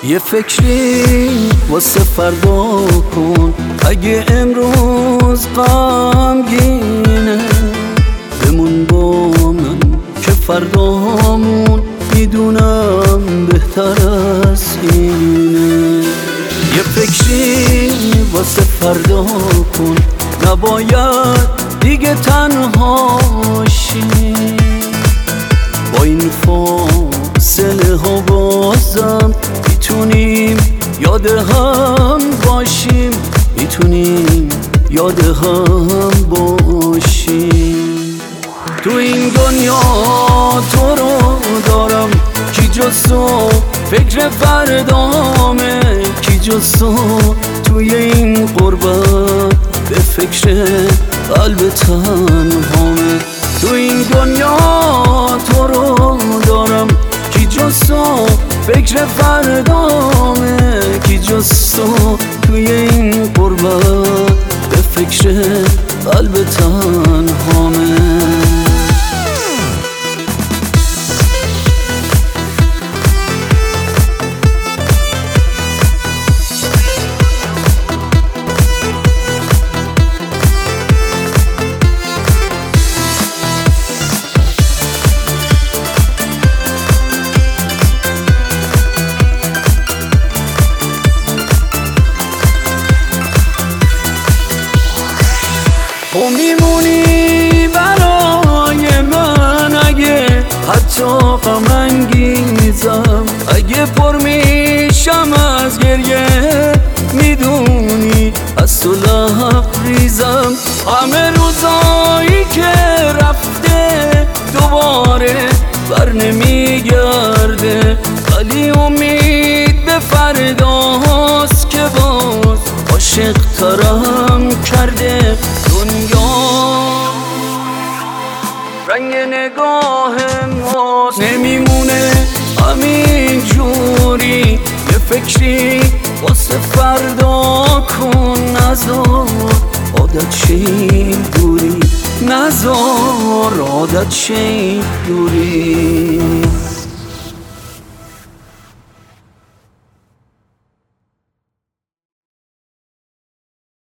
یه فکری واسه فردا کن، اگه امروز غمگینه بمون با من که فردامون میدونم بهتر از اینه. یه فکری واسه فردا کن، نباید دیگه تنهاشی، با این فاصله ها بازم میتونیم یاد هم باشیم، میتونیم یاد هم باشیم. تو این دنیا تو رو دارم، کی جز تو فکر فردامه، کی جز تو توی این غربت به فکر قلب تنهامه. تو این دنیا تو رو دارم، کی جز تو فکر فردامه، کی جز تو توی این غربت به فکر قلب تنهامه. تو میمونی برای من، اگه حتی غم انگیزم، اگه پر میشم از گریه میدونی از تو لبریزم. همه روزایی که رفته دوباره بر نمیگرده، ولی امید به فرداست که باز عاشق ترم کرده. دنیا رنگ نگاه ماست، نمیمونه همین جوری. یه فکری واسه فردا کن، نذار عادت شه این دوری، نذار عادت شه این دوری.